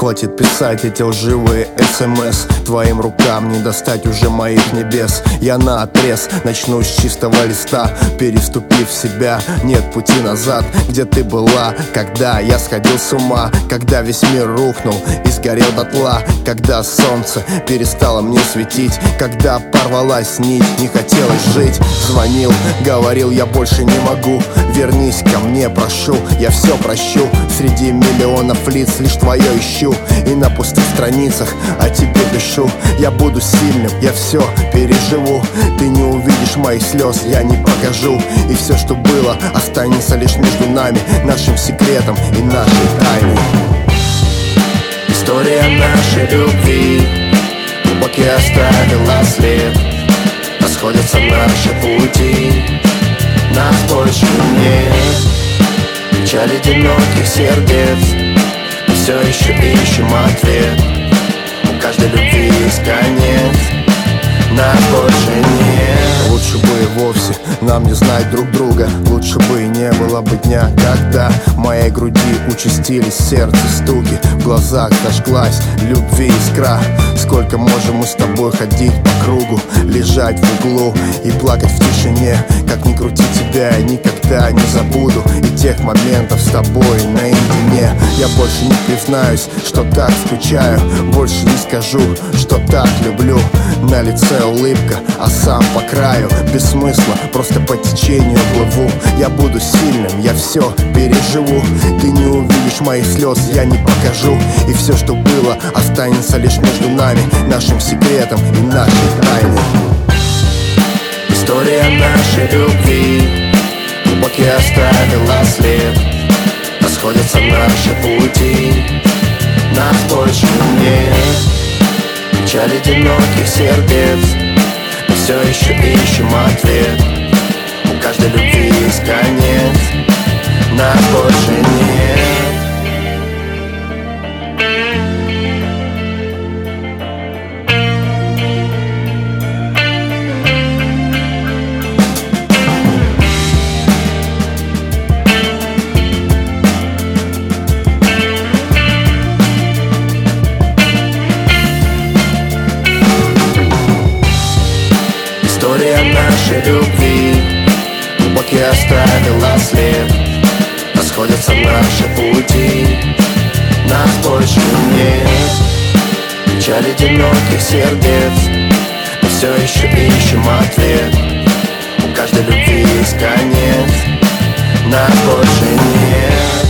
хватит писать эти лживые СМС. Твоим рукам не достать уже моих небес. Я наотрез начну с чистого листа, переступив себя, нет пути назад. Где ты была, когда я сходил с ума, когда весь мир рухнул и сгорел дотла, когда солнце перестало мне светить, когда порвалась нить, не хотелось жить. Звонил, говорил, я больше не могу, вернись ко мне, прошу, я все прощу. Среди миллионов лиц лишь твое ищу, и на пустых страницах о тебе пишу. Я буду сильным, я все переживу. Ты не увидишь моих слез, я не покажу. И все, что было, останется лишь между нами, нашим секретом и нашей тайной. История нашей любви глубокий оставила след. Расходятся наши пути, нас больше нет. Печаль одиноких сердец, мы все еще ищем ответ. У каждой любви есть конец, нас больше нет. Лучше бы и вовсе нам не знать друг друга. Лучше бы и не было бы дня, когда в моей груди участились сердце стуки, в глазах зажглась любви искра. Сколько можем мы с тобой ходить по кругу, лежать в углу и плакать в тишине. Как ни крути, тебя я никогда не забуду, и тех моментов с тобой наедине. Я больше не признаюсь, что так скучаю, больше не скажу, что так люблю. На лице улыбка, а сам по краю, без смысла, просто по течению плыву. Я буду сильным, я все переживу. Ты не увидишь моих слез, я не покажу. И все, что было, останется лишь между нами, нашим секретом и нашей тайной. История нашей любви глубокий оставила след. Расходятся наши пути, нас больше нет. Печаль одиноких сердец, мы все еще ищем ответ. У каждой любви есть конец, нас больше нет. История нашей любви глубокий оставила след. Расходятся наши пути, нас больше нет. Печаль одиноких сердец, мы все еще ищем ответ. У каждой любви есть конец, нас больше нет.